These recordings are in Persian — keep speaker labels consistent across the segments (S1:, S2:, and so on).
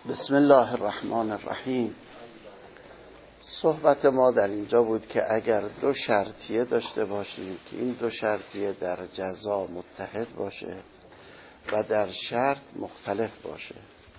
S1: بسم الله الرحمن الرحیم. صحبت ما در اینجا بود که اگر دو شرطیه داشته باشیم که این دو شرطیه در جزا متحد باشه و در شرط مختلف باشه،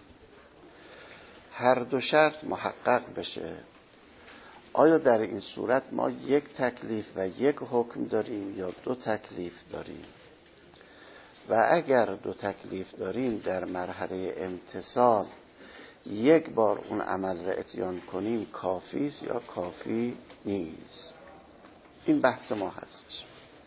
S1: هر دو شرط محقق بشه، آیا در این صورت ما یک تکلیف و یک حکم داریم یا دو تکلیف داریم؟ و اگر دو تکلیف داریم در مرحله امتثال یک بار اون عمل را اتیان کنیم کافی است یا کافی نیست؟ این بحث ما هستش.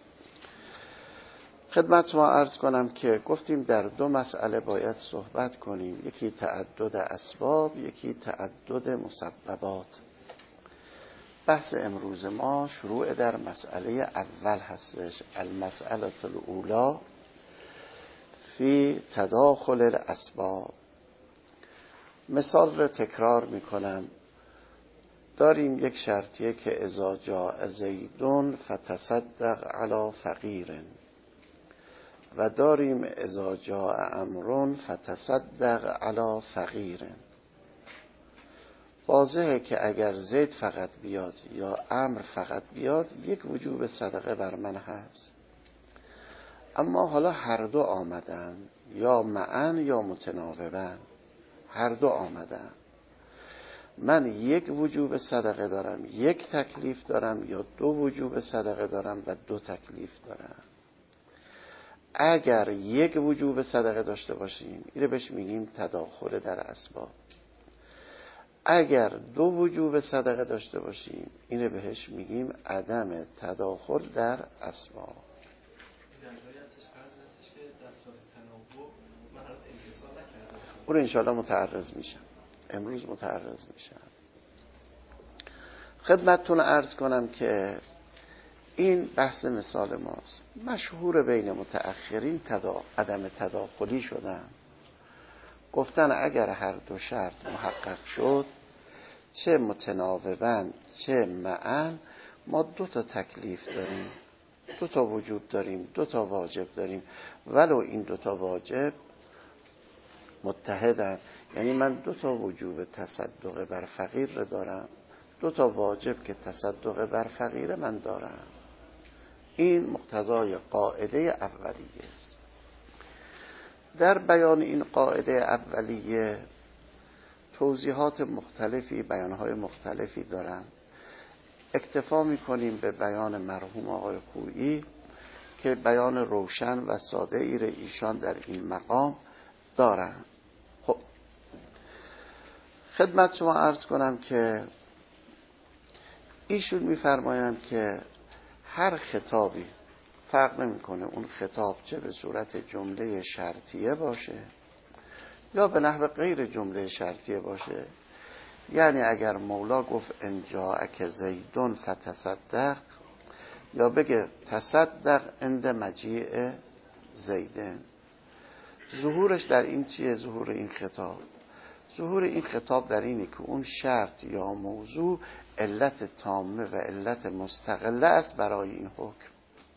S1: خدمت ما عرض کنم که گفتیم در دو مسئله باید صحبت کنیم، یکی تعدد اسباب، یکی تعدد مسببات. بحث امروز ما شروع در مسئله اول هستش، المسئله الاولی فی تداخل الاسباب. مثال رو تکرار میکنم. داریم یک شرطیه که اذا جاء زیدون فتصدق علی فقیر، و داریم اذا جاء امر فتصدق علی فقیر. واضحه که اگر زید فقط بیاد یا امر فقط بیاد یک وجوب صدقه بر من هست، اما حالا هر دو آمدن، یا معا یا متناوبا، هر دو آمدن. من یک وجوب صدقه دارم، یک تکلیف دارم، یا دو وجوب صدقه دارم و دو تکلیف دارم. اگر یک وجوب صدقه داشته باشیم اینو بهش میگیم تداخل در اسباب. اگر دو وجوب صدقه داشته باشیم اینو بهش میگیم عدم تداخل در اسباب. اون انشاءالله متعرض میشم، امروز متعرض میشم. خدمتتون عرض کنم که این بحث مثال ماست. مشهور بین متأخرین عدم تداخلی شدن، گفتن اگر هر دو شرط محقق شد، چه متناوباً چه معاً، ما دو تا تکلیف داریم، دو تا وجوب داریم، دو تا واجب داریم، ولو این دو تا واجب متحدن. یعنی من دو تا وجوب تصدق بر فقیر رو دارم، دو تا واجب که تصدق بر فقیر من دارم. این مقتضای قاعده اولیه است. در بیان این قاعده اولیه توضیحات مختلفی، بیانهای مختلفی دارن. اکتفا میکنیم به بیان مرحوم آقای خویی که بیان روشن و ساده ای را ایشان در این مقام دارن. خب خدمت شما عرض کنم که ایشون میفرمایند که هر خطابی فرق نمیکنه اون خطاب چه به صورت جمله شرطیه باشه یا به نحو غیر جمله شرطیه باشه. یعنی اگر مولا گفت ان جاءک زیدون فتصدق، یا بگه تصدق عند مجیء زیدن، ظهورش در این چیه؟ ظهور این خطاب، ظهور این خطاب در اینه که اون شرط یا موضوع علت تامه و علت مستقله است برای این حکم،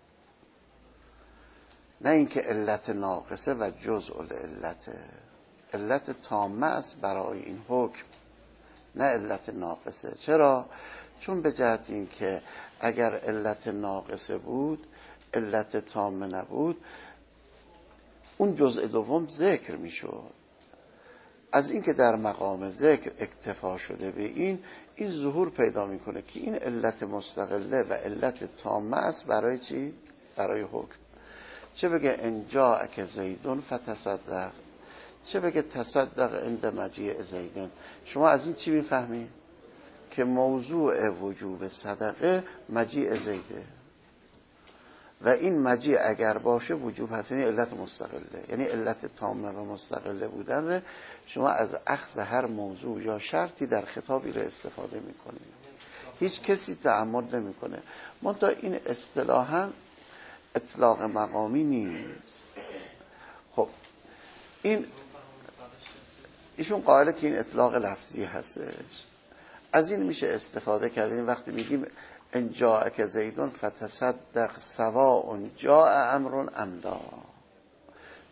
S1: نه اینکه علت ناقصه و جزء العلته. علت تامه است برای این حکم، نه علت ناقصه. چرا؟ چون به جهت این که اگر علت ناقصه بود، علت تامه نبود، اون جزء دوم ذکر میشد. از این که در مقام ذکر اکتفا شده به این ظهور پیدا میکنه که این علت مستقله و علت تامه است برای چی؟ برای حکم. چه بگه ان جاءک زیدون فتصدق، چه بگه تصدق عند مجیء زیدن. شما از این چی میفهمید؟ که موضوع وجوب صدقه مجیء زیده، و این مجیء اگر باشه وجوب هست، یعنی علت مستقله، یعنی علت تامه و مستقله بودن رو شما از اخذ هر موضوع یا شرطی در خطابی رو استفاده میکنید. هیچ کسی تعمد نمیکنه. منتها این اصطلاحاً اطلاق مقامی نیست. خب این ایشون قائله که این اطلاق لفظی هستش. از این میشه استفاده کرد. این وقتی میگیم ان جاءک زیدون فتصدق سواء جاء امر ام لا،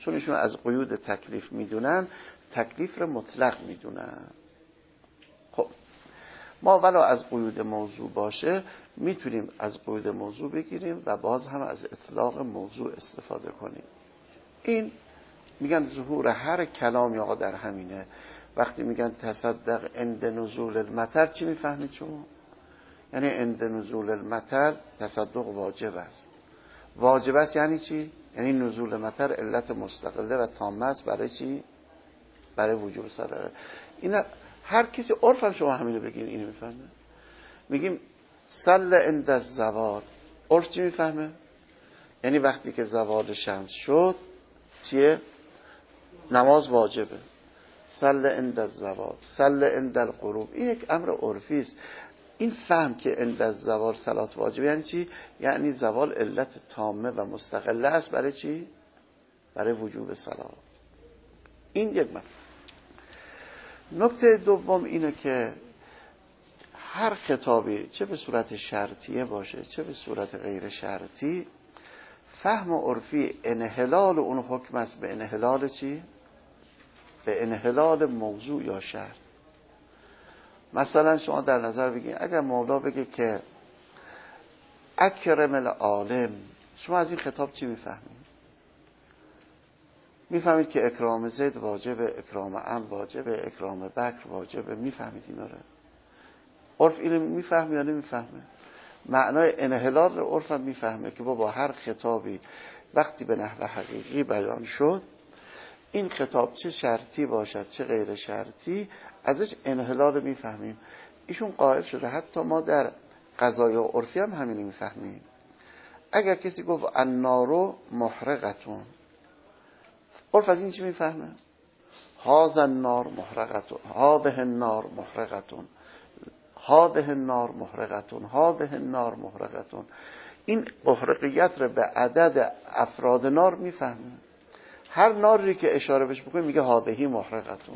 S1: چون ایشون از قیود تکلیف میدونن، تکلیف رو مطلق میدونن. خب ما ولو از قیود موضوع باشه میتونیم از قیود موضوع بگیریم و باز هم از اطلاق موضوع استفاده کنیم. این میگن ظهور هر کلامی آقا در همینه. وقتی میگن تصدق عند نزول المطر چی میفهمید شما؟ یعنی عند نزول المطر تصدق واجب است. واجب است یعنی چی؟ یعنی نزول مطر علت مستقله و تامه است برای چی؟ برای وجوب صدقه. اینا هر کسی عرف هم شما همینو بگین اینو میفهمه. میگیم صل عند الزوال، عرف چی میفهمه؟ یعنی وقتی که زوال شمس شد چیه؟ نماز واجبه. صل عند الزوال، صل عند الغروب، این یک امر عرفی است. این فهم که عند الزوال صلات واجبه یعنی چی؟ یعنی زوال علت تامه و مستقله است برای چی؟ برای وجوب صلات. این یک مفهوم. نکته دوم اینه که هر خطابی چه به صورت شرطیه باشه چه به صورت غیر شرطی، فهم عرفی انحلال اون حکم است به انحلال چی؟ به انحلال موضوع یا شرط. مثلا شما در نظر بگید اگر مولا بگه که اکرم العالم، شما از این خطاب چی میفهمید؟ میفهمید که اکرام زید واجبه، اکرام عم واجبه، اکرام بکر واجبه. میفهمید اینا رو؟ عرف اینو میفهمه یا نمیفهمه؟ معنای انحلال رو عرف هم میفهمه که با هر خطابی وقتی به نحو حقیقی بیان شد، این خطاب چه شرطی باشد چه غیر شرطی، ازش انحلال میفهمیم. ایشون قائل شده حتی ما در قضای عرفی هم همینو میفهمیم. اگر کسی گفت النار محرقتون، عرف از این چی میفهمه؟ هذا النار محرقتون، هذه النار محرقتون، هذه النار محرقتون، هذه النار محرقتون. این محرقیت رو به عدد افراد نار میفهمه. هر ناری که اشاره بهش بکنه میگه هذه محرقتون.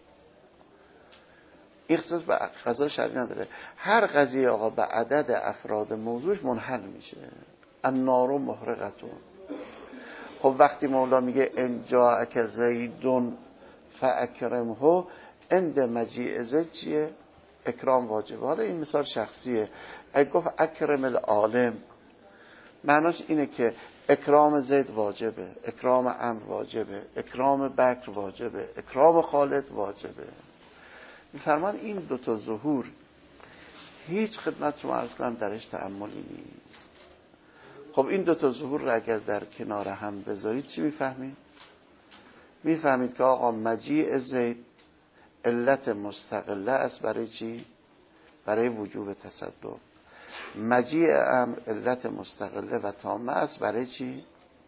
S1: اختصاص به قضا شرعی نداره. هر قضیه آقا به عدد افراد موضوعش منحل میشه. النار محرقتون. خب وقتی مولا میگه ان جاءک زیدون فاکرمه، عند مجیء زید چیه؟ اکرام واجبه. حالا این مثال شخصیه. اگه گفت اکرم العالم، معناش اینه که اکرام زید واجبه، اکرام عمرو واجبه، اکرام بکر واجبه، اکرام خالد واجبه. میفرمان این دوتا ظهور هیچ خدمت شما عرض کنم درش تأملی نیست. خب این دوتا ظهور رو اگر در کنار هم بذارید چی میفهمید؟ میفهمید که آقا مجیء زید علت مستقله است برای چی؟ برای وجوب تصدق. مجیء امر علت مستقله و تامه است برای چی؟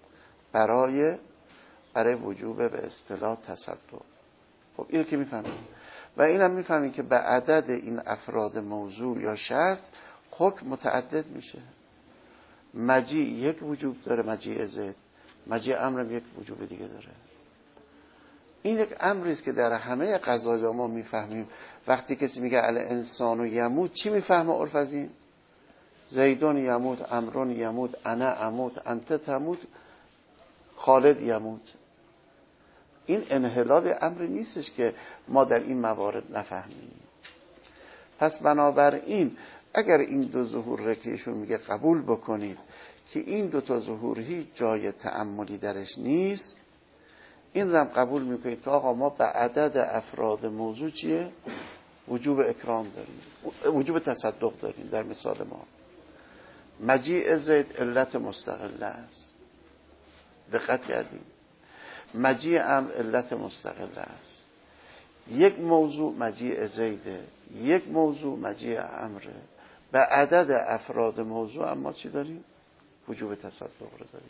S1: برای وجوب به اصطلاح تصدق. خب اینو که میفهمید. و اینم میفهمید که به عدد این افراد موضوع یا شرط حکم متعدد میشه. مجیء یک وجوب داره، مجیء زید، مجیء امرم یک وجوب دیگه داره. این یک امری است که در همه قضایا ما میفهمیم. وقتی کسی میگه الانسان یموت، چی میفهمه عرف از این؟ زیدون یموت، امرون یموت، انا اموت، انت تموت، خالد یموت. این انحلال امری نیستش که ما در این موارد نفهمیم. پس بنابراین اگر این دو ظهور را که ایشون میگه قبول بکنید که این دو تا ظهور هیچ جای تأملی درش نیست، این رو هم قبول میکنید که آقا ما به عدد افراد موضوع چیه؟ وجوب اکرام داریم، وجوب تصدق داریم. در مثال ما مجیء زید علت مستقله است، دقت کردیم؟ مجیء امر علت مستقله است. یک موضوع مجیء زیده، یک موضوع مجیء امره. به عدد افراد موضوع اما چی داریم؟ وجوب تصدق رو داریم.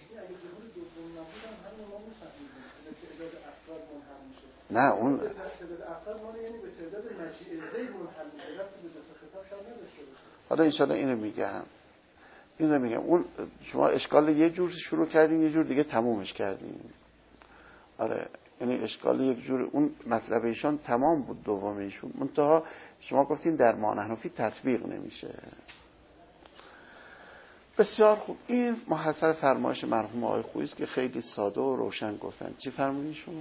S1: نه اون حالا انشاءالله اینو میگم. اون شما اشکال یه جور شروع کردین یه جور دیگه تمومش کردین. آره، یعنی اشکال یک جور، اون مطلب ایشان تمام بود دومیشون، منتها شما گفتین در ما نحنفی تطبیق نمیشه. بسیار خوب. این محصل فرمایش مرحوم آقای خویی است که خیلی ساده و روشن گفتن. چی فرمودین شما؟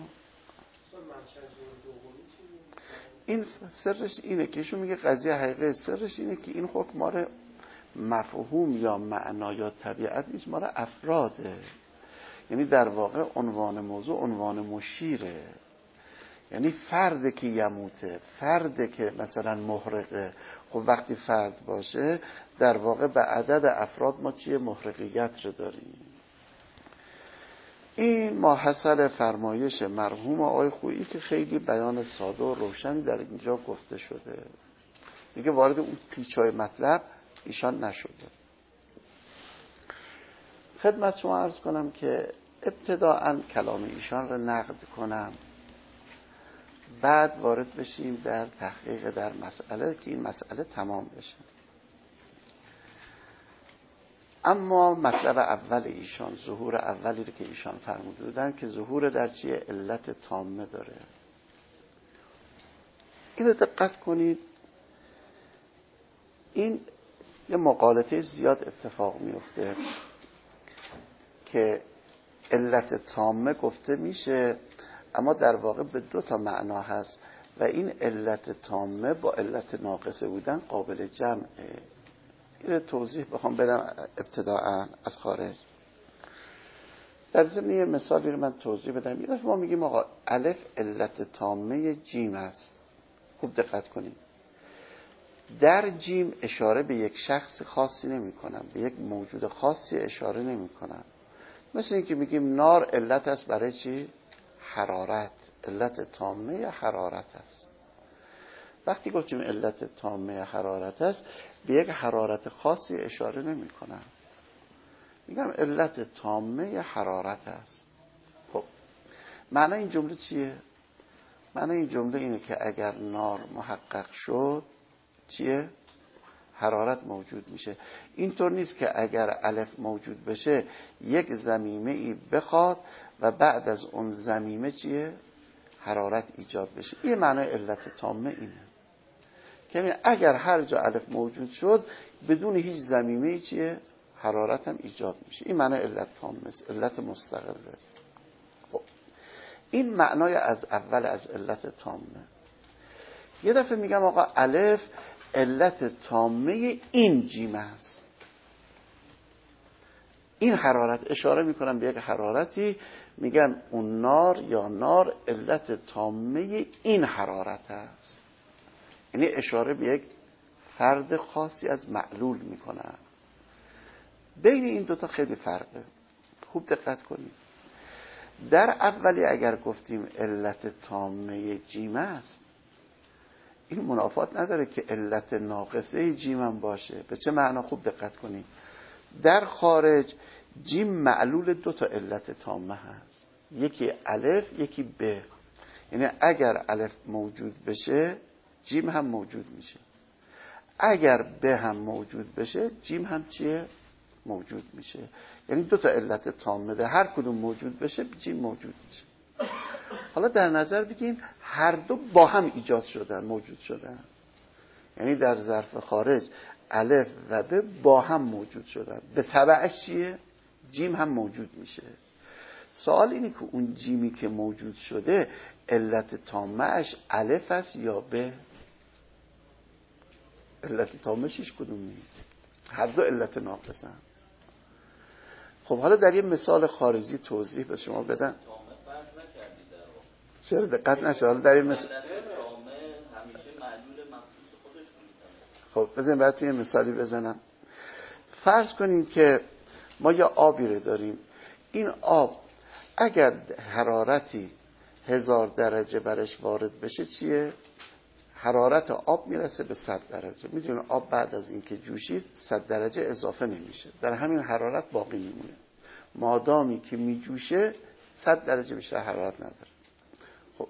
S1: این سرش اینه که ایشون میگه قضیه حقیقی سرش اینه که این حکم مال مفهوم یا معنا یا طبیعت نیست، مال افراده. یعنی در واقع عنوان موضوع عنوان مشیره، یعنی فرد که یموته، فرد که مثلا محرقه. خب وقتی فرد باشه در واقع به عدد افراد ما چیه؟ محرقیت رو داریم. این ماحصل فرمایش مرحوم آقای خویی که خیلی بیان ساده و روشنی در اینجا گفته شده، دیگه وارد اون پیچ‌های مطلب ایشان نشده. خدمت شما عرض کنم که ابتداءً کلام ایشان رو نقد کنم، بعد وارد بشیم در تحقیق در مسئله که این مسئله تمام بشه. اما مطلب اول ایشان، ظهور اولی رو که ایشان فرموده بودن که ظهور در چیه؟ علت تامه داره. اینو دقت کنید، این یه مقالطه زیاد اتفاق میفته که علت تامه گفته میشه اما در واقع به دو تا معنا هست و این علت تامه با علت ناقصه بودن قابل جمعه. این رو توضیح بخوام بدم ابتداءً از خارج. در ضمن یه مثالی رو من توضیح بدم. یه دفعه ما میگیم آقا الف علت تامه جیم است. خوب دقت کنید، در جیم اشاره به یک شخص خاصی نمی کنم، به یک موجود خاصی اشاره نمی کنم. مثل این که میگیم نار علت است برای چی؟ حرارت. علت تامه حرارت است. وقتی گفتیم علت تامه حرارت است به یک حرارت خاصی اشاره نمی کنم، میگم علت تامه حرارت است. خب معنی این جمله چیه؟ معنی این جمله اینه که اگر نار محقق شد چیه؟ حرارت موجود میشه. اینطور نیست که اگر الف موجود بشه یک ضمیمه ای بخواد و بعد از اون ضمیمه چیه؟ حرارت ایجاد بشه. این معنی علت تامه اینه که اگر هر جا الف موجود شد بدون هیچ ضمیمه ای چیه؟ حرارت هم ایجاد میشه. این معنی علت تامه است، علت مستقله است. خب این معنای از اول از علت تامه. یه دفعه میگم آقا الف علت تامه این جیم است. این حرارت اشاره میکنم به یک حرارتی، میگن اون نار یا نار علت تامه این حرارت است. یعنی اشاره به یک فرد خاصی از معلول میکنم. بین این دوتا خیلی فرقه. خوب دقت کنید. در اولی اگر گفتیم علت تامه جیم است، این منافات نداره که علت ناقصه جیم هم باشه. به چه معنا؟ خوب دقت کنید. در خارج جیم معلول دو تا علت تامه هست، یکی الف یکی ب. یعنی اگر الف موجود بشه جیم هم موجود میشه، اگر ب هم موجود بشه جیم هم چیه؟ موجود میشه. یعنی دو تا علت تامه ده، هر کدوم موجود بشه جیم موجود میشه. حالا در نظر بگیم هر دو با هم ایجاد شدن، موجود شدن. یعنی در ظرف خارج الف و ب با هم موجود شدن، به تبعش چیه؟ جیم هم موجود میشه. سوال اینه که اون جیمی که موجود شده علت تامه‌اش الف است یا ب؟ علت تامه‌ش هیچ کدوم نیست، هر دو علت ناقصن. خب حالا در یه مثال خارجی توضیح به شما بدم. چرا دقت نشه؟ حالا در یه مثال خب بزنیم براتون یه مثالی بزنم. فرض کنیم که ما یه آبی رو داریم. این آب اگر حرارتی 1000 درجه برش وارد بشه چیه؟ حرارت آب میرسه به 100 درجه. میدونید آب بعد از اینکه جوشید 100 درجه اضافه نمیشه، در همین حرارت باقی میمونه. مادامی که میجوشه 100 درجه بیشتر حرارت نداره. خب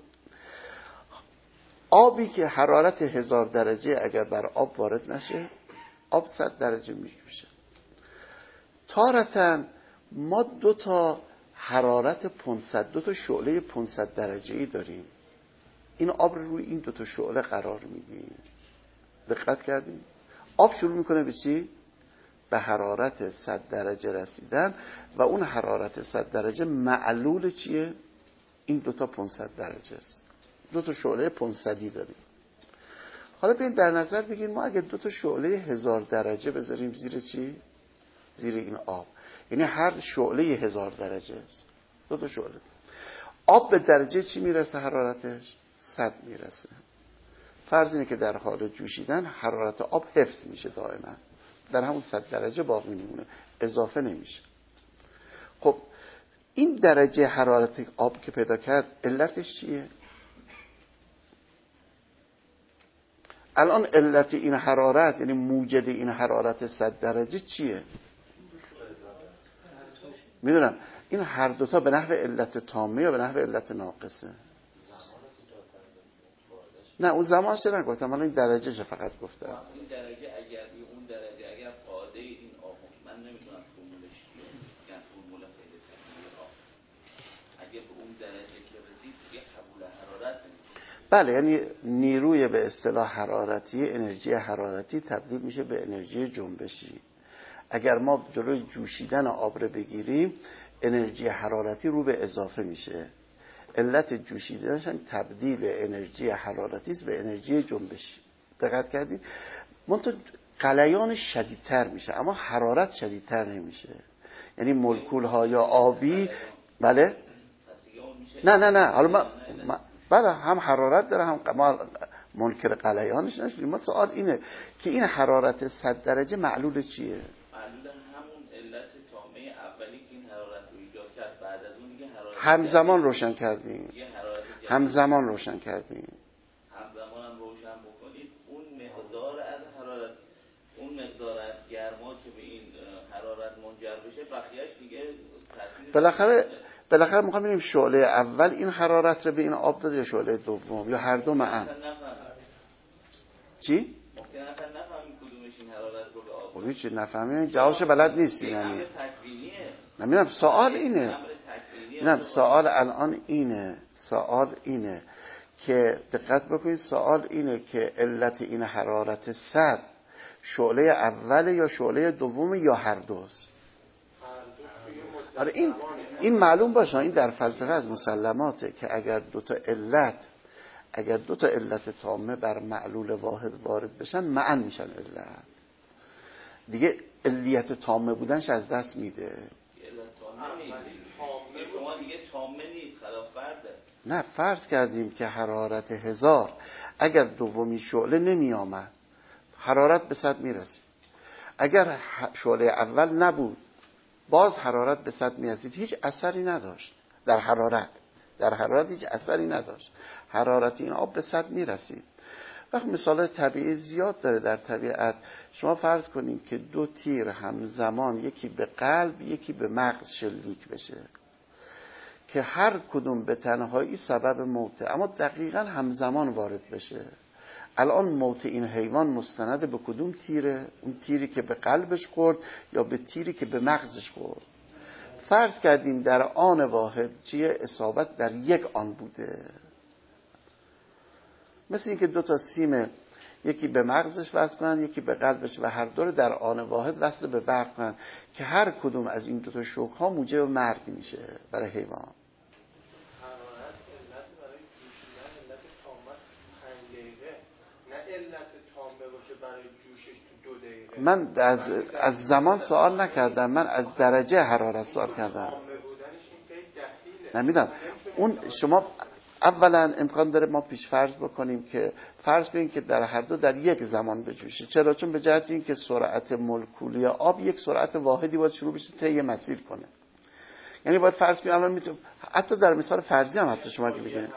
S1: آبی که حرارت 1000 درجه اگر بر آب وارد نشه آب 100 درجه میجوشه. تارتاً ما دو تا حرارت 500، دو تا شعله 500 درجه‌ای داریم. این آب رو روی این دو تا شعله قرار میدیم. دقت کردیم؟ آب شروع میکنه به چی؟ به حرارت 100 درجه رسیدن و اون حرارت 100 درجه معلول چیه؟ این دوتا 500 درجه است. دوتا شعله 500 داریم. حالا بیاین در نظر بگیریم ما اگه دوتا شعله 1000 درجه بذاریم زیر چی؟ زیر این آب، یعنی هر شعله 1000 درجه است. دوتا شعله. آب به درجه چی میرسه حرارتش؟ 100 میرسه. فرض اینه که در حال جوشیدن حرارت آب حفظ میشه دائما، در همون 100 درجه باقی میمونه، اضافه نمیشه. خب این درجه حرارت آب که پیدا کرد علتش چیه؟ الان علت این حرارت، یعنی موجد این حرارت 100 درجه چیه؟ میدونم این هر دوتا به نحو علت تامه یا به نحو علت ناقصه؟ نه اون زمان چه نگفتم، من این درجهش فقط گفتم.
S2: این درجه اگر اون درجه اگر قاعده این آب، من نمیدونم فرمولش چیه، یعنی فرمول خیلی طبیعی آب اگه به اون درجه که رسید دیگه قبول حرارت نمیشه.
S1: بله، یعنی نیروی به اصطلاح حرارتی، انرژی حرارتی تبدیل میشه به انرژی جنبشی. اگر ما جلوی جوشیدن آب رو بگیریم، انرژی حرارتی رو به اضافه میشه. علت جوشیدنش هم تبدیل انرژی حرارتی است به انرژی جنبشی. دقت کردید؟ منتها غلیان شدیدتر میشه اما حرارت شدیدتر نمیشه. یعنی مولکول ها یا آبی، بله؟ نه حالا ما بله هم حرارت داره، هم ما منکر غلیانش نشدیم. ما سوال اینه که این حرارت 100 درجه معلول چیه؟
S2: معلول همون علت تامه اولی که این حرارت رو ایجاد کرد، بعد از اون دیگه حرارت
S1: همزمان روشن کردیم. همزمان روشن کردیم.
S2: همزمان هم روشن بکنید اون مقدار از حرارت، اون مقدار از گرما که به این حرارت منجر بشه، بقیه‌اش دیگه
S1: بالاخره میخوام ببینیم شعله اول این حرارت رو به این آب داده یا شعله دوم یا هر دو معا؟ چی؟
S2: ممکن است نفهمیم کدومش این حرارت رو به آب.
S1: خب چی نفهمیم؟ جوابش بلد نیستیم. یعنی نمیدونم، سوال اینه. نه سوال الان اینه، سوال اینه که دقت بکنید، سوال اینه که علت این حرارت 100 شعله اوله یا شعله دوم یا هر دوست؟ آره این معلوم باشه، این در فلسفه از مسلماته که اگر دو تا علت تامه بر معلول واحد وارد بشن معا میشن علت. دیگه علیت تامه بودنش از دست میده.
S2: شما دیگه تامه نیست، خلاف فرضه.
S1: نه فرض کردیم که حرارت 1000 اگر دومی شعله نمی آمد حرارت به 100 میرسید. اگر شعله اول نبود باز حرارت به 100 میرسید. هیچ اثری نداشت در حرارت هیچ اثری نداشت. حرارت این آب به 100 میرسید. وقت مثال طبیعی زیاد داره در طبیعت. شما فرض کنیم که دو تیر همزمان، یکی به قلب یکی به مغز شلیک بشه که هر کدوم به تنهایی سبب موته، اما دقیقاً همزمان وارد بشه. الان موت این حیوان مستند به کدوم تیره؟ اون تیری که به قلبش خورد یا به تیری که به مغزش خورد؟ فرض کردیم در آن واحد چیه؟ اصابت در یک آن بوده. مثل این که دو تا سیم یکی به مغزش وصل کنن یکی به قلبش و هر دو رو در آن واحد وصل به برق کنن که هر کدوم از این دو تا شوک ها موجب مرگ میشه برای حیوان.
S3: حرارت علت برای جوشیدن علت تامه 5 دقیقه، نه علت تامه باشه برای جوشش تو 2 دقیقه.
S1: من از زمان سوال نکردم، من از درجه حرارت سوال کردم. نمیدونم اون شما اولا امکان داره ما پیش فرض بکنیم که فرض کنیم که در هر دو در یک زمان بجوشه. چرا؟ چون به جهت این که سرعت مولکولی آب یک سرعت واحدی باید شروع بشه طی مسیر کنه. یعنی باید فرض کنیم الان حتی در مثال فرضی هم حتی شما که بگید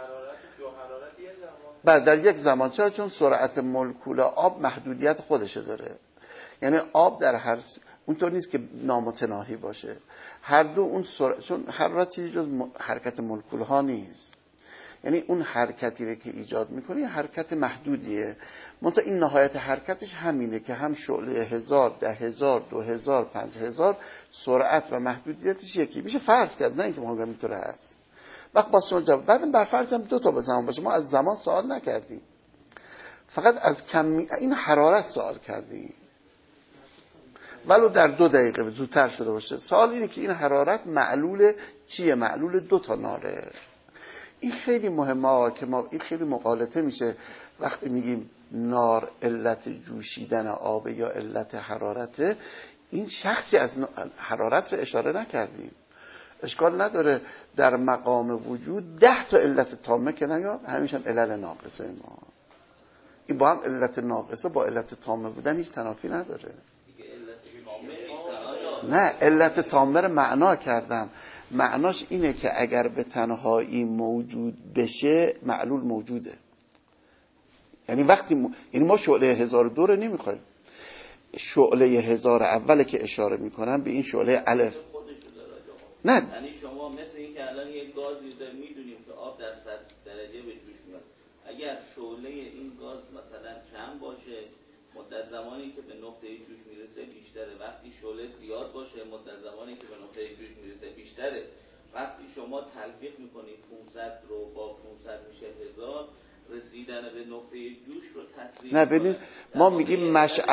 S1: بعد در یک زمان. چرا؟ چون سرعت مولکول آب محدودیت خودشه داره. یعنی آب در هر اونطور نیست که نامتناهی باشه. هر دو اون چون حرارت چیزی جز حرکت مولکول ها نیست. یعنی اون حرکتی رو که ایجاد میکنه حرکت محدودیه. منتها این نهایت حرکتش همینه که هم شعله 1000 10000 2000 5000 سرعت و محدودیتش یکی میشه. فرض کرد نه اینکه ما اینطوره هست. وقت با شما جواب بعدم بر فرض هم دو تا به زمان باشه. ما از زمان سوال نکردیم، فقط از این حرارت سوال کردیم. ولو در 2 دقیقه زودتر شده باشه. سوال اینه که این حرارت معلول چیه؟ معلول 2 تا ناره. این خیلی مهمه که ما این خیلی مغالطه میشه وقتی میگیم نار علت جوشیدن آب یا علت حرارته، این شخصی از حرارت رو اشاره نکردیم. اشکال نداره در مقام وجود 10 تا علت تامه که نیاد، همیشه علل ناقصه ما. این با هم علت ناقصه با علت تامه بودن هیچ تنافی نداره. نه، علت تامه رو معنا کردم. معناش اینه که اگر به تنهایی موجود بشه معلول موجوده. یعنی وقتی یعنی ما شعله 1002 رو نمیخوایم. شعله 1000 اوله که اشاره میکنم به این شعله الف. نه،
S2: یعنی شما مثل این که الان یک گازی داریم میدونیم که آب در 100 درجه به جوش میاد. اگر شعله این گاز مثلا کم باشه، مدت زمانی که به نقطه جوش میرسه بیشتره. وقتی شعله زیاد باشه، مدت زمانی که به نقطه جوش میرسه بیشتره. وقتی شما تلفیق میکنید 500 رو با 500 میشه 1000، رسیدن به نقطه جوش رو تصریح.
S1: نه ببین، ما میگیم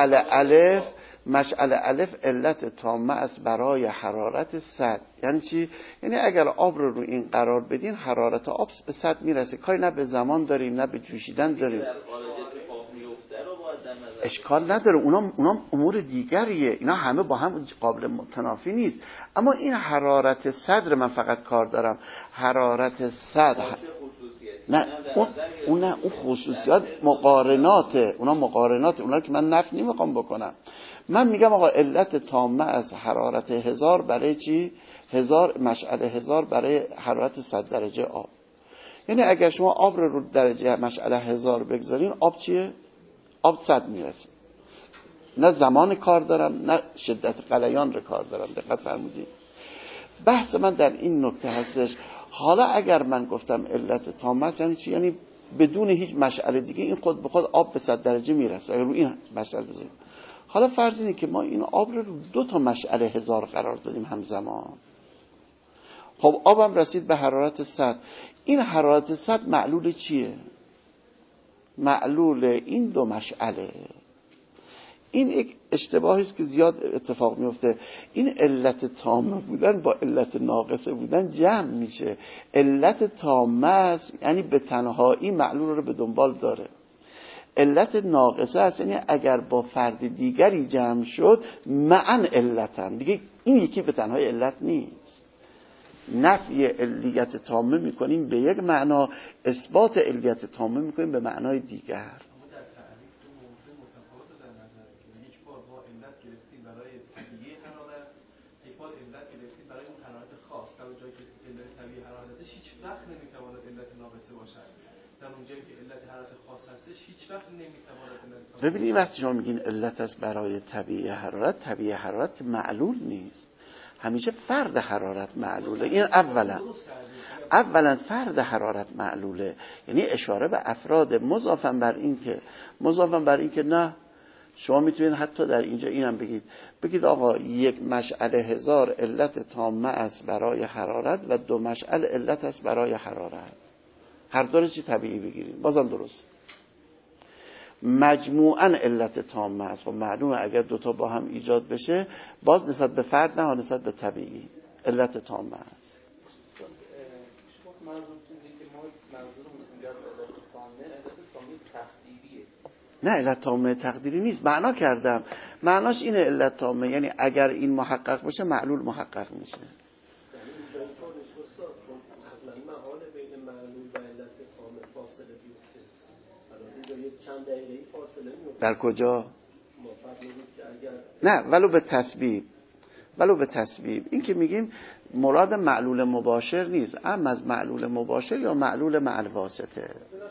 S1: مشعل الف علت تامه است برای حرارت 100. یعنی چی؟ یعنی اگر آب رو این قرار بدین حرارت آب به 100 میرسه. کاری نه به زمان داریم نه به جوشیدن داریم. اشکال نداره، اونا امور دیگریه. اینا همه با هم قابل تنافی نیست. اما این حرارت 100 من فقط کار دارم. حرارت 100 نه اون خصوصیات مقارناته. اونا که من نفی نمیخوام بکنم. من میگم آقا علت تامه از حرارت 1000 برای چی؟ 1000 مشعل 1000 برای حرارت 100 درجه آب. یعنی اگر شما آب رو درجه مشعل 1000 بگذارین، آب چیه؟ آب 100 میرسه. نه زمان کار دارم نه شدت غلیان رو کار دارم. دقت فرمودید؟ بحث من در این نکته هستش. حالا اگر من گفتم علت تامه است یعنی چی؟ یعنی بدون هیچ مشعل دیگه این خود به خود آب به 100 درجه میرسه. اگر رو این مشعل بزنیم، حالا فرض اینه که ما این آب رو 2 تا مشعل 1000 قرار دادیم همزمان. خب آبم رسید به حرارت 100. این حرارت 100 معلول چیه؟ معلول این 2 مشعله. این یک اشتباهی است که زیاد اتفاق میفته. این علت تامه بودن با علت ناقصه بودن جمع میشه. علت تامه است یعنی به تنهایی معلول رو به دنبال داره. علت ناقصه است یعنی اگر با فرد دیگری جمع شد معا علتن دیگه. این یکی به تنهایی علت نیست. نفی علیت تامه میکنیم به یک معنا، اثبات علیت تامه میکنیم به معنای دیگر.
S3: هیچ وقت نمیتواند علت ناقصه باشد. در اونجایی که علت حرارت خاص هستش هیچ وقت نمیتواند.
S1: ببینید وقتی شما میگین علت است برای طبیعی حرارت که معلول نیست. همیشه فرد حرارت معلوله. این اولا فرد حرارت معلوله، یعنی اشاره به افراد. مضافاً بر این که نه، شما میتونید حتی در اینجا اینم بگید آقا 1 مشعل 1000 علت تامه است برای حرارت و 2 مشعل علت است برای حرارت. هر دو چی طبیعی بگیرید بازم درست. مجموعاً علت تامه است. خب معلومه اگر 2 تا با هم ایجاد بشه باز نسبت به فرد نه نسبت به طبیعی علت تامه است. نه علت تامه تقدیری نیست. معنا کردم. معناش اینه علت تامه یعنی اگر این محقق بشه معلول محقق میشه. در کجا؟ نه ولو به تسبیب. این که میگیم مراد معلول مباشر نیست، اما از معلول مباشر یا معلول مع الواسطه.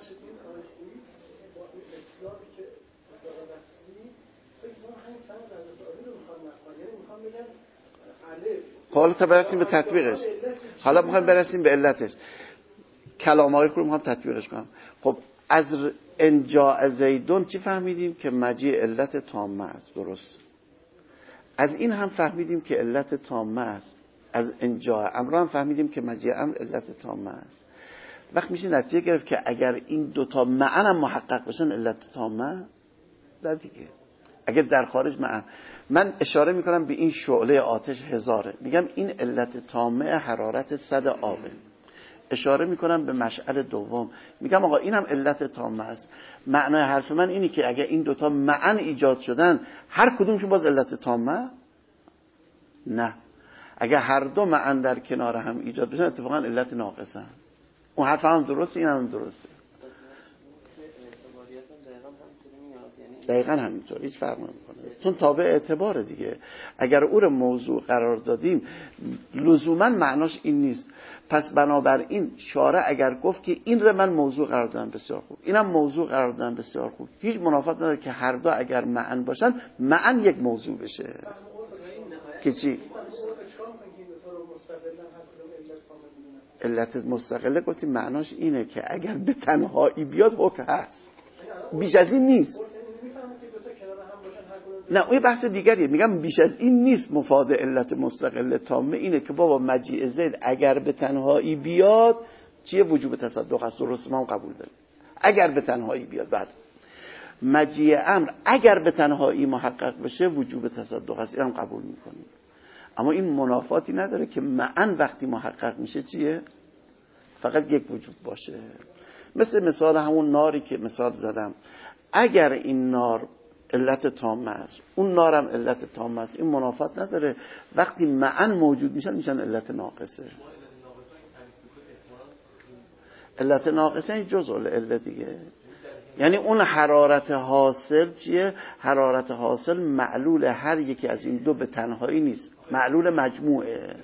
S1: حالا تا برسیم به تطبیقش. حالا میخوایم برسیم به علتش. کلام‌های رو میخوام تطبیقش کنم. خب از انجاء زیدون چی فهمیدیم؟ که مجیء علت تامه است. درست. از این هم فهمیدیم که علت تامه است. از انجاء امر هم فهمیدیم که مجیء امر علت تامه است. وقت میشه نتیجه گرفت که اگر این 2 تا معنا محقق بشن علت تامه در دیگه اگه در خارج من اشاره میکنم به این شعله آتش 1000، میگم این علت تامه حرارت 100 آبه. اشاره میکنم به مشعل دوم، میگم آقا اینم علت تامه است. معنای حرف من اینی که اگه این دوتا معا ایجاد شدن هر کدومشون باز علت تامه؟ نه، اگه هر دو معا در کنار هم ایجاد بشن اتفاقا علت ناقصه. اون حرف هم درسته، این هم درسته. دقیقا همینطور، هیچ فرق نمیکنه، چون تابع اعتباره دیگه. اگر او رو موضوع قرار دادیم لزوما معناش این نیست. پس بنابراین شارع اگر گفت که این رو من موضوع قرار دادم بسیار خوب، اینم موضوع قرار دادم بسیار خوب، هیچ منافات نداره که هر دو اگر معن باشن معن یک موضوع بشه. که چی؟ علت مستقله گفتیم معناش اینه که اگر به تنهایی بیاد حکم هست، بیش از این نیست. نه اون بحث دیگریه، میگم بیش از این نیست. مفاد علت مستقل تامه اینه که بابا مجیء زید اگر به تنهایی بیاد چیه؟ وجوب تصدق است. درست، ما هم قبول داریم اگر به تنهایی بیاد. بعد مجیء امر اگر به تنهایی محقق بشه وجوب تصدق است، اینم قبول میکنیم. اما این منافاتی نداره که معن وقتی محقق میشه چیه؟ فقط یک وجوب باشه. مثال همون ناری که مثال زدم، اگر این نار علت تامه است اون نارم علت تامه است، این منافات نداره. وقتی معن موجود میشن علت ناقصه. علت ناقصه این جزء العله دیگه. یعنی اون حرارت حاصل چیه؟ حرارت حاصل معلول هر یکی از این دو به تنهایی نیست، معلول مجموعه.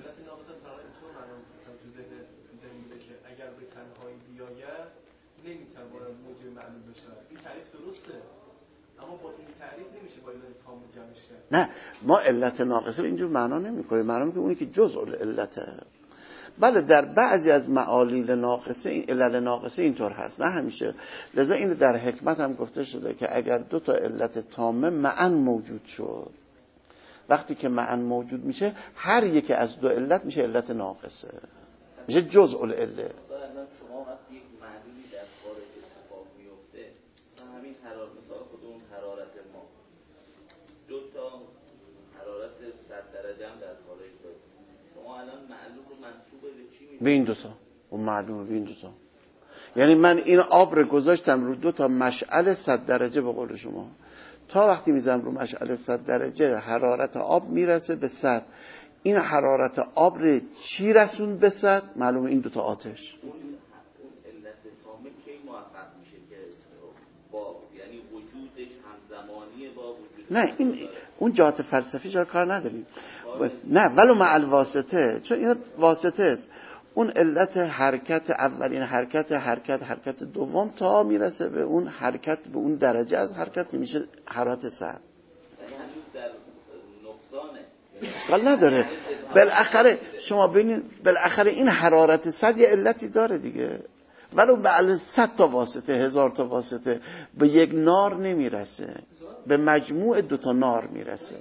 S1: نه ما علت ناقصه اینجور معنا نمی‌کنیم، معنا می‌کنیم اونی که جزء العلته. بله در بعضی از معالیل ناقصه این علل ناقصه اینطور هست، نه همیشه. لذا این در حکمت هم گفته شده که اگر دو تا علت تامه معا موجود شد، وقتی که معا موجود میشه هر یکی از دو علت میشه علت ناقصه، میشه جزء العله.
S2: شما وقتی یک معلولی در خارج اتفاق میفته، همین حرارت مثلا خودمون حرارت ما دو تا حرارت 100 درجه هم در خارج داریم، شما الان معلوم رو منسوب به چی می‌کنید؟
S1: به این دو تا. اون معلومه به این دو تا. یعنی من این آب رو گذاشتم رو دو تا مشعل 100 درجه به قول شما، تا وقتی میزنم رو مشعل 100 درجه حرارت آب میرسه به 100. این حرارت آب رو چی رسوند به 100؟ معلومه این دو تا آتش.
S2: اون علت تامه کی محقق میشه که با یعنی وجودش همزمانی با وجود؟
S1: نه این اون جهات فلسفی جا کار نداریم. نه ولو مع الواسطه، چون این واسطه است. اون علت حرکت اولین حرکت دوم تا میرسه به اون حرکت، به اون درجه از حرکت که میشه حرارت 100.
S2: یعنی در نقصانه،
S1: اشکال نداره. بالاخره شما ببینید بالاخره این حرارت 100 یه علتی داره دیگه، ولو به 100 تا واسطه 1000 تا واسطه به یک نار نمیرسه، به مجموع دو تا نار میرسه.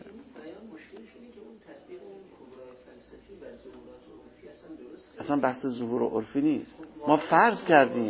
S1: اصلا بحث ظهور عرفی نیست. ما فرض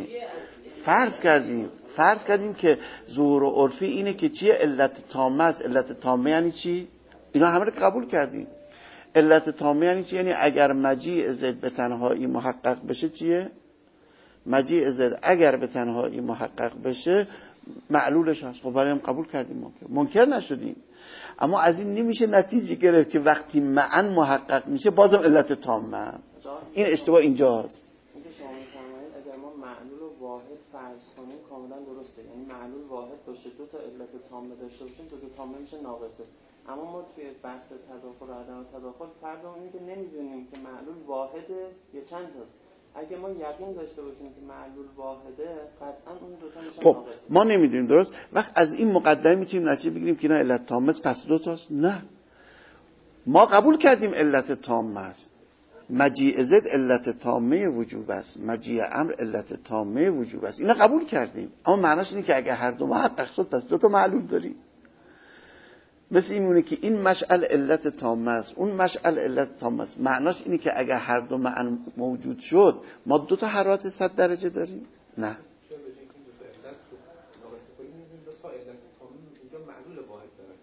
S1: کردیم که ظهور عرفی اینه که چیه؟ علت تامه است. علت تامه یعنی چی؟ اینا همه رو قبول کردیم. علت تامه یعنی چی؟ یعنی اگر مجیء زید به تنهایی محقق بشه چیه؟ مجیء زید اگر به تنهایی محقق بشه معلولش هست. خب برای هم قبول کردیم، منکر نشدیم. اما از این نمیشه نتیجه گرفت که وقتی معن محقق میشه بازم علت تامه. این اشتباه اینجاست.
S4: اینکه شما می‌فرمایید اگر ما معلول واحد فرض کنیم کاملا درسته، یعنی معلول واحد باشه دو تا علت تامه داشته باشیم، دو تا تامه میشه ناقصه. اما ما توی بحث تداخل و عدم تداخل فرضمون اینه که نمیدونیم که معلول واحده یا چند تاست. اگه ما یقین داشته باشیم که معلول واحده قطعا اون دو تا میشه ناقصه.
S1: خب ما نمیدونیم، درست؟ وقت از این مقدمه میتونیم نتیجه بگیریم که اینا علت تامه پس دو تاست؟ نه، ما قبول کردیم علت تامه است. مجیء زد علت تامه وجوب است، مجیء امر علت تامه وجوب است. اینا قبول کردیم. اما معناش اینه که اگه هر دو محقق شد پس دو تا معلول داریم. مثل این مونه که این مشعل علت تامه است، اون مشعل علت تامه است. معناش اینه که اگه هر دو معن موجود شد ما دو تا حرارت 100 درجه داریم؟ نه.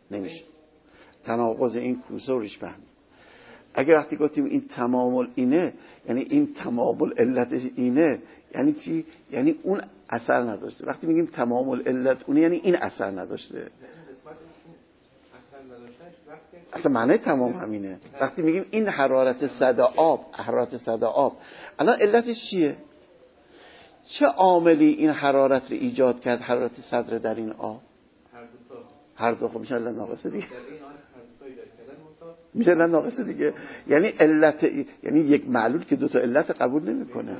S1: نمیشه. تناقض این کوسه و ریش بهمی. اگر وقتی گفتیم این تمام اینه، یعنی این تمام علتش اینه، یعنی چی؟ یعنی اون اثر نداشته. وقتی میگیم تمام علت اونه، یعنی این اثر نداشته. اصلا معنی تمام همینه. وقتی میگیم این حرارت صد آب، الان علتش چیه؟ چه عاملی این حرارت رو ایجاد کرد؟ حرارت صدر در این آب هر دو خب میشه علت ناقصه دیگه. میشه علت ناقصه دیگه. یعنی علت، یعنی یک معلول که دو تا علت قبول نمیکنه.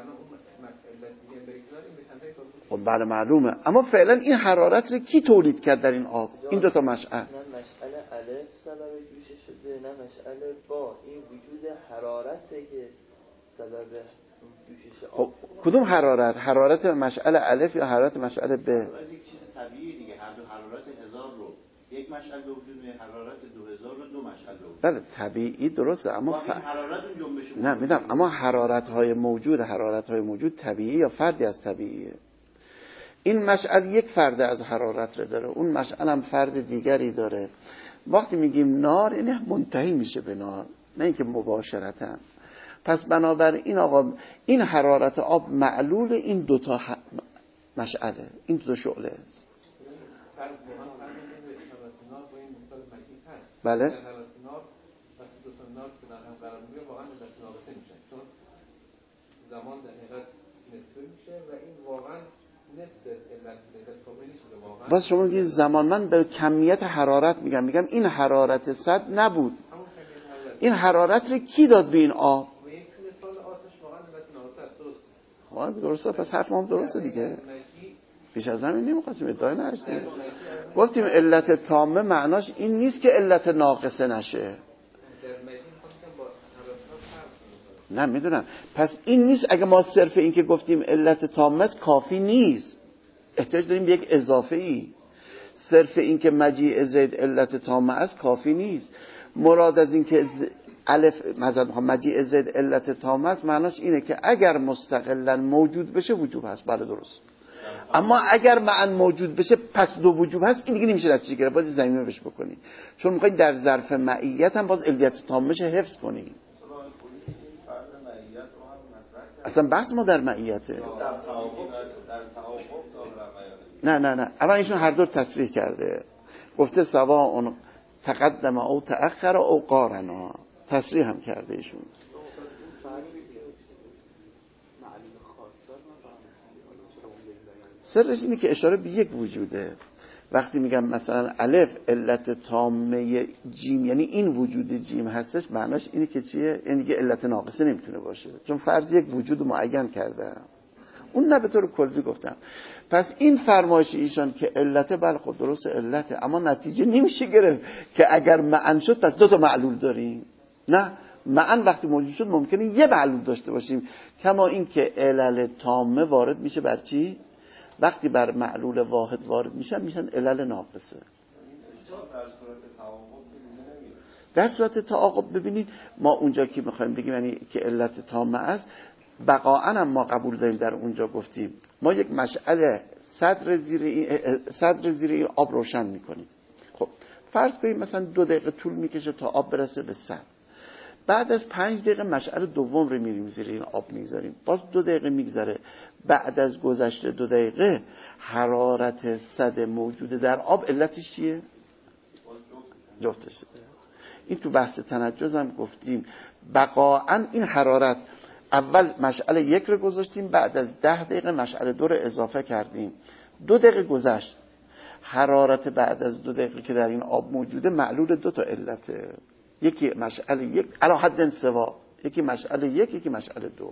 S1: خب بله معلومه، اما فعلا این حرارت رو کی تولید کرد در این آب؟ این دو تا مشعل.
S4: نه مشعل الف سبب جوشش شده، نه مشعل با. این وجود حرارته که سبب جوشش آب.
S1: خب کدوم حرارت؟ حرارت مشعل الف یا حرارت مشعل ب؟
S2: یک چیز طبیعی دیگه. هر دو حرارت 1000 رو یک مشعل به وجود میاد، حرارت 2000 رو دو مشعل به وجود.
S1: بله طبیعی درسته، اما
S2: حرارت اون جنبش
S1: نه میدونم، اما حرارت های موجود طبیعی یا فردی از طبیعیه؟ این مشعل یک فرد از حرارت رو داره، اون مشعل هم فرد دیگری داره. وقتی میگیم نار یعنی منتهی میشه به نار، نه اینکه مباشرتاً. پس بنابراین آقا این حرارت آب معلول این دوتا مشعله، این دوتا شعله است. بله
S3: زمان در حقیقت نصفه میشه و این واقعا نصف علت کاملی شده.
S1: باز شما میگید زمان، من به کمیت حرارت میگم این حرارت 100 نبود. این حرارت رو کی داد به این آب؟
S3: یک مثال آتش واقعا علت ناقصه است.
S1: درسته. پس حرف ما هم درسته دیگه. بیش از همین نمیخواستیم ادعای نشیم. گفتیم علت تامه معناش این نیست که علت ناقصه نشه. نه میدونم. پس این نیست. اگه ما صرف این که گفتیم علت تامه کافی نیست، احتیاج داریم به یک اضافه ای. صرف این که مجیء زید علت تامه است کافی نیست. مراد از این که الف مثلا مجیء زید علت تامه است معناش اینه که اگر مستقلا موجود بشه وجوب هست. بله درست. اما اگر معن موجود بشه پس دو وجوب هست، این دیگه نمیشه نتیجه گرفت. باید زمینه بهش بکنی، چون میخوای در ظرف معیت هم باز علت تامه حفظ کنی. اصلا بحث ما در معیته. نه اما ایشون هر دو تصریح کرده، گفته سواء تقدم او تأخر او قارنا، تصریح هم کرده ایشون. سرش اینه که اشاره به یک وجوده. وقتی میگم مثلا الف علت تامه جیم، یعنی این وجود جیم هستش، معناش اینه که چیه؟ یعنی که علت ناقصه نمیتونه باشه، چون فرض یک وجود معین کرده. اون نه به طور کلی گفتم. پس این فرمایش ایشان که علته، بله خب درست علته، اما نتیجه نمیشه گرفت که اگر معن شد پس دو تا معلول داریم. نه، معن وقتی موجود شد ممکنه یه معلول داشته باشیم، کما این که علل تامه وارد میشه بر چی؟ وقتی بر معلول واحد وارد میشن علل ناقصه. در صورت تعاقب ببینید ما اونجا که میخوایم بگیم یعنی که علت تامه است، بقاءً هم ما قبول داریم. در اونجا گفتیم ما یک مشعل صدر زیر این آب روشن میکنیم. خب فرض کنیم مثلا 2 دقیقه طول میکشه تا آب برسه به 100. بعد از 5 دقیقه مشعل دوم رو میریم زیر این آب میگذاریم، باز 2 دقیقه میگذره. بعد از گذشته 2 دقیقه حرارت 100 موجود در آب علتش چیه؟ جفتشه. این تو بحث تنجز هم گفتیم بقاءً این حرارت اول مشعل 1 رو گذاشتیم، بعد از 10 دقیقه مشعل 2 رو اضافه کردیم. 2 دقیقه گذشت، حرارت بعد از 2 دقیقه که در این آب موجوده معلول 2 تا علته. یکی مشعل 1 علی حد انسوا، یکی مشعل 1، یکی مشعل 2.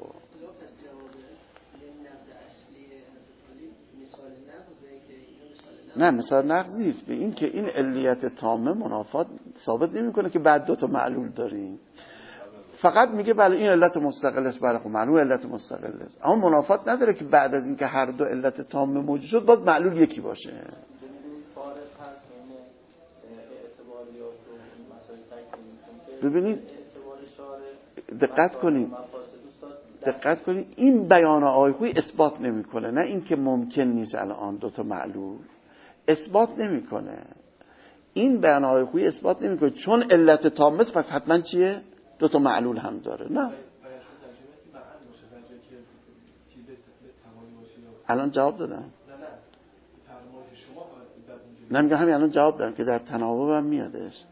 S1: نه مثال نقض نیست. به این که این علیت تامه منافات ثابت نمیکنه که بعد 2 تا معلول داریم. فقط میگه بله این علت مستقل است، بله خب معلوم علت مستقل است، اما منافات نداره که بعد از این که هر دو علت تامه موجود شد باز معلول یکی باشه. ببینید دقت کنید این بیان آقای خویی اثبات نمیکنه، نه این که ممکن نیست الان 2 تا معلول، اثبات نمیکنه. این بیان آقای خویی اثبات نمیکنه چون علت تامه است پس حتما چیه؟ 2 معلول هم داره. نه الان جواب دادم. نه میگم همین الان جواب دادم که در تناوب هم میادش.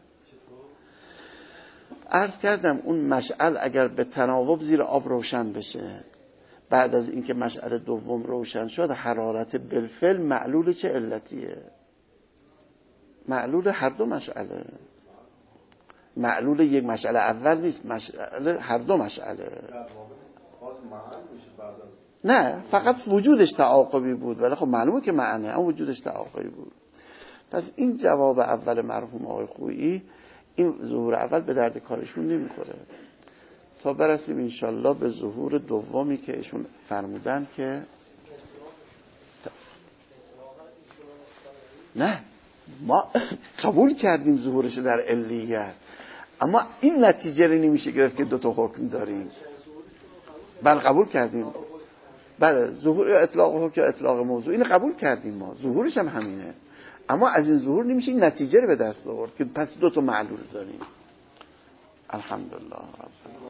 S1: عرض کردم اون مشعل اگر به تناوب زیر آب روشن بشه، بعد از اینکه مشعل دوم روشن شد، حرارت بالفعل معلول چه علتیه؟ معلول هر دو مشعله. معلول یک مشعله اول نیست، مشعله هر دو مشعله. نه فقط وجودش تعاقبی بود، ولی خب معلومه که معنی هم وجودش تعاقبی بود. پس این جواب اول مرحوم آقای خویی، این ظهور اول به درد کارشون نمیخوره تا برسیم انشالله به ظهور دومی که ایشون فرمودن که نه ما قبول کردیم ظهورش در علیت، اما این نتیجه رو نمیشه گرفت که 2 حکم داریم. بله قبول کردیم. بله ظهور اطلاق حکم یا اطلاق موضوع اینو قبول کردیم ما، ظهورش هم همینه، اما از این ظهور نمیشه این نتیجه رو به دست آورد که پس 2 معلول داریم. الحمدلله رب